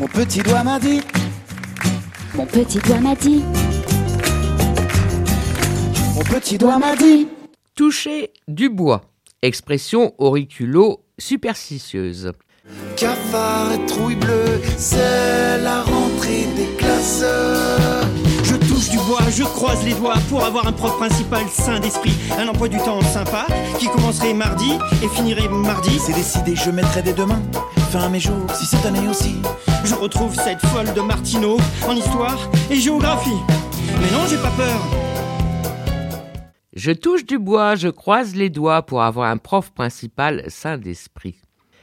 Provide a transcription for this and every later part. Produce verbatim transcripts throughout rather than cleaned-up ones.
Mon petit doigt m'a dit. Mon petit doigt m'a dit. Mon petit doigt m'a dit. Toucher du bois. Expression auriculo-superstitieuse. Cafard et trouille bleue, c'est la rentrée des classes. Je touche du bois, je croise les doigts pour avoir un prof principal sain d'esprit. Un emploi du temps sympa qui commencerait mardi et finirait mardi. C'est décidé, je mettrai dès demain fin à mes jours, si cette année aussi je retrouve cette folle de Martineau en histoire et géographie. Mais non, j'ai pas peur. Je touche du bois, je croise les doigts pour avoir un prof principal sain d'esprit.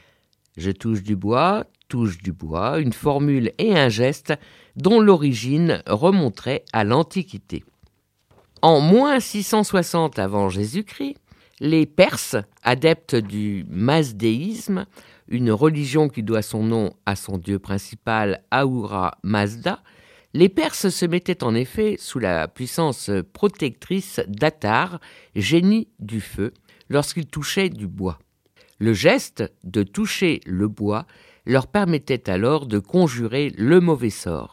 Je touche du bois, touche du bois, une formule et un geste dont l'origine remonterait à l'Antiquité. En moins six cent soixante avant Jésus-Christ, les Perses, adeptes du mazdéisme, une religion qui doit son nom à son dieu principal Ahura Mazda, les Perses se mettaient en effet sous la puissance protectrice d'Atar, génie du feu, lorsqu'ils touchaient du bois. Le geste de toucher le bois leur permettait alors de conjurer le mauvais sort.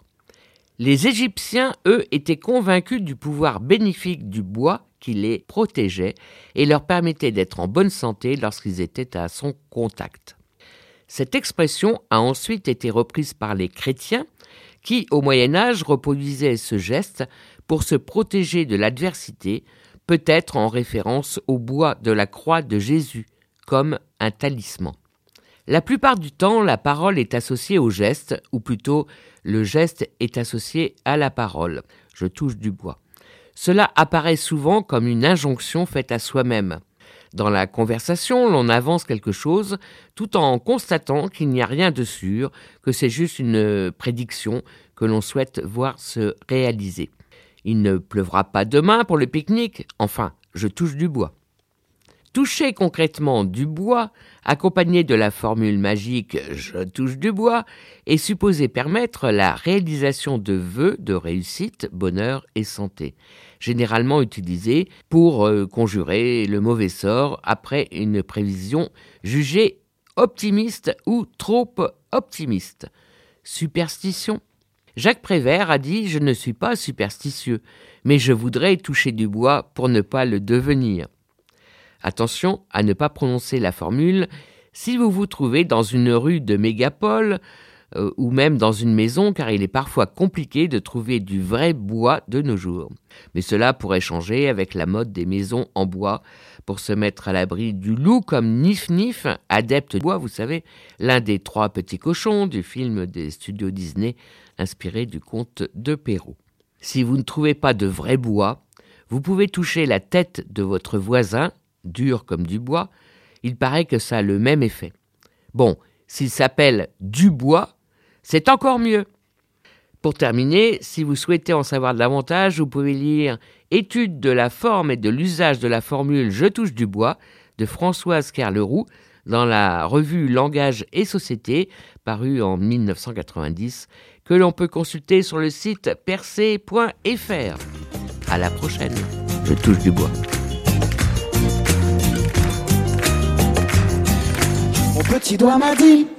Les Égyptiens, eux, étaient convaincus du pouvoir bénéfique du bois qui les protégeait et leur permettait d'être en bonne santé lorsqu'ils étaient à son contact. Cette expression a ensuite été reprise par les chrétiens qui, au Moyen-Âge, reproduisaient ce geste pour se protéger de l'adversité, peut-être en référence au bois de la croix de Jésus, comme un talisman. La plupart du temps, la parole est associée au geste, ou plutôt le geste est associé à la parole. Je touche du bois. Cela apparaît souvent comme une injonction faite à soi-même. Dans la conversation, l'on avance quelque chose tout en constatant qu'il n'y a rien de sûr, que c'est juste une prédiction que l'on souhaite voir se réaliser. Il ne pleuvra pas demain pour le pique-nique, enfin, je touche du bois. Toucher concrètement du bois, accompagné de la formule magique « je touche du bois », est supposé permettre la réalisation de vœux de réussite, bonheur et santé, généralement utilisés pour euh, conjurer le mauvais sort après une prévision jugée optimiste ou trop optimiste. Superstition. Jacques Prévert a dit « Je ne suis pas superstitieux, mais je voudrais toucher du bois pour ne pas le devenir ». Attention à ne pas prononcer la formule si vous vous trouvez dans une rue de mégapole euh, ou même dans une maison, car il est parfois compliqué de trouver du vrai bois de nos jours. Mais cela pourrait changer avec la mode des maisons en bois pour se mettre à l'abri du loup comme Nif Nif, adepte du bois, vous savez, l'un des trois petits cochons du film des studios Disney inspiré du conte de Perrault. Si vous ne trouvez pas de vrai bois, vous pouvez toucher la tête de votre voisin, dur comme du bois, il paraît que ça a le même effet. Bon, s'il s'appelle du bois, c'est encore mieux. Pour terminer, si vous souhaitez en savoir davantage, vous pouvez lire « Étude de la forme et de l'usage de la formule « Je touche du bois » de Françoise Kerleroux dans la revue Langage et Société, parue en dix-neuf cent quatre-vingt-dix, que l'on peut consulter sur le site percé point f r. À la prochaine, je touche du bois. Mon petit doigt m'a dit.